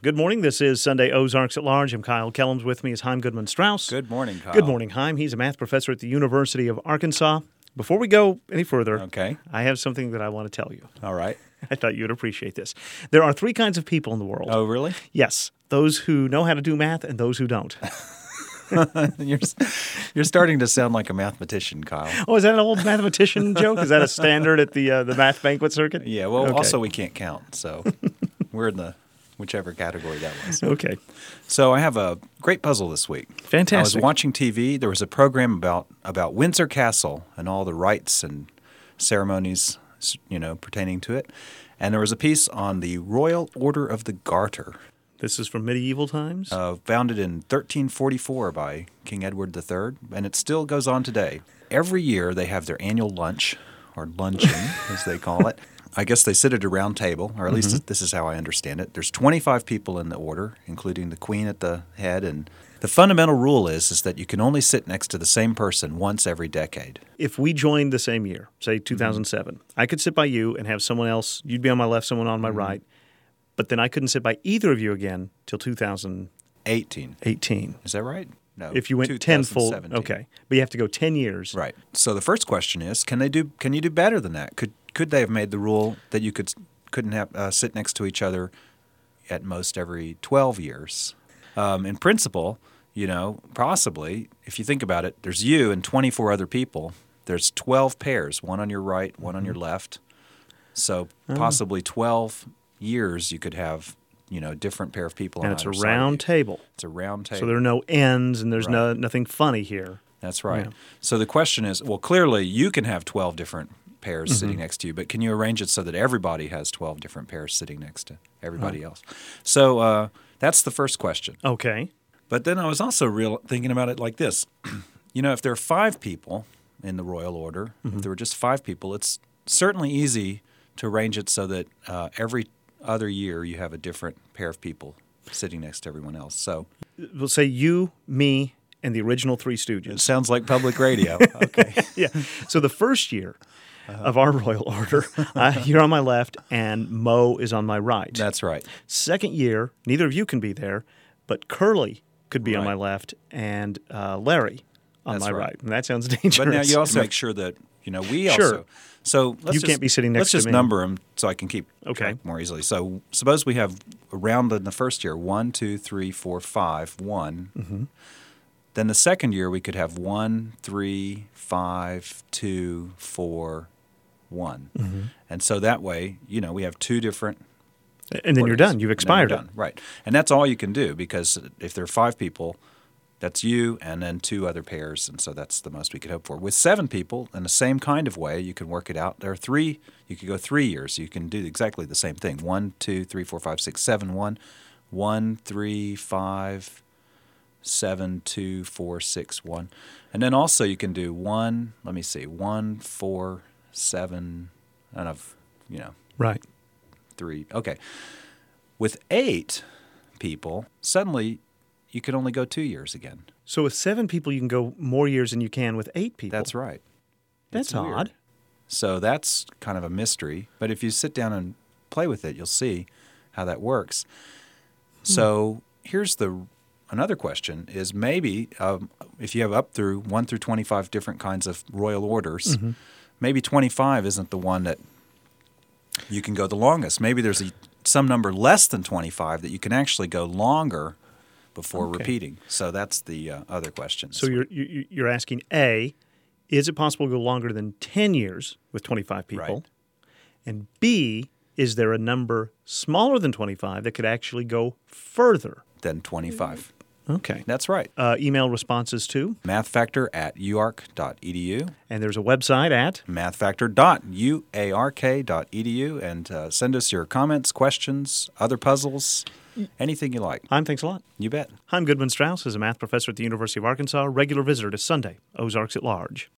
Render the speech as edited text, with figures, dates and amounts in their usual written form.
Good morning. This is Sunday Ozarks at Large. I'm Kyle Kellums. With me is Chaim Goodman-Strauss. Good morning, Kyle. Good morning, Chaim. He's a math professor at the University of Arkansas. Before we go any further, Okay. I have something that I want to tell you. All right. I thought you'd appreciate this. There are three kinds of people in the world. Oh, really? Yes, those who know how to do math and those who don't. You're starting to sound like a mathematician, Kyle. Oh, is that an old mathematician joke? Is that a standard at the math banquet circuit? Yeah, well, Okay. also we can't count, so we're in the whichever category that was. Okay. So I have a great puzzle this week. Fantastic. I was watching TV. There was a program about Windsor Castle and all the rites and ceremonies, pertaining to it. And there was a piece on the Royal Order of the Garter. This is from medieval times? Founded in 1344 by King Edward III, and it still goes on today. Every year they have their annual lunch, or luncheon, as they call it. I guess they sit at a round table, or at least this is how I understand it. There's 25 people in the order, including the queen at the head, and the fundamental rule is that you can only sit next to the same person once every decade. If we joined the same year, say 2007, I could sit by you and have someone else, you'd be on my left, someone on my right, but then I couldn't sit by either of you again till 2018. 18. Is that right? No. If you went 10 full, 2017. okay. But you have to go 10 years. Right. So the first question is, can you do better than that? Could they have made the rule that you couldn't have sit next to each other at most every 12 years? In principle, possibly, if you think about it, there's you and 24 other people. There's 12 pairs, one on your right, one on your left. So possibly 12 years you could have, a different pair of people on And it's either a side of round you. table. It's a round table. So there are no ends and there's Right. nothing funny here. That's right. Yeah. So the question is, well, clearly you can have 12 different pairs sitting next to you, but can you arrange it so that everybody has 12 different pairs sitting next to everybody else? So that's the first question. Okay. But then I was also thinking about it like this. If there are 5 people in the royal order, if there were just 5 people, it's certainly easy to arrange it so that every other year you have a different pair of people sitting next to everyone else. So We'll say you, me, and the original Three it Stooges. sounds like public radio. Okay. Yeah. So the first year of our royal order, you're on my left and Mo is on my right. That's right. Second year, neither of you can be there, but Curly could be on Right. my left and Larry on That's my right. right. And that sounds dangerous. But now you also make sure that, we Sure. also. So let's You can't be sitting next let's to just me. number them so I can keep Okay. track more easily. So suppose we have around in the first year 1, 2, 3, 4, 5, 1. Mm-hmm. Then the second year we could have 1, 3, 5, 2, 4, 1. Mm-hmm. And so that way, we have 2 different. And then you're orders. done. You've And then expired you're it. done. Right. And that's all you can do because if there are 5 people, that's you and then 2 other pairs, and so that's the most we could hope for. With 7 people, in the same kind of way, you can work it out. There are 3, you could go 3 years. You can do exactly the same thing. 1, 2, 3, 4, 5, 6, 7, 1. 1, 3, 5, 7, 2, 4, 6, 1. And then also you can do 1, 4, 7, and I've, Right. 3. Okay. With 8 people, suddenly you can only go 2 years again. So with 7 people, you can go more years than you can with 8 people. That's right. That's It's weird. odd. So that's kind of a mystery. But if you sit down and play with it, you'll see how that works. So here's another question is maybe if you have up through 1 through 25 different kinds of royal orders, maybe 25 isn't the one that you can go the longest. Maybe there's some number less than 25 that you can actually go longer before repeating. So that's the other question. So you're asking A, is it possible to go longer than 10 years with 25 people? Right. And B, is there a number smaller than 25 that could actually go further? Then 25. Okay. That's right. Email responses to, mathfactor@uark.edu, and there's a website at, mathfactor.uark.edu, and send us your comments, questions, other puzzles, anything you like. Thanks a lot. You bet. Chaim Goodman-Strauss is a math professor at the University of Arkansas, regular visitor to Sunday Ozarks at Large.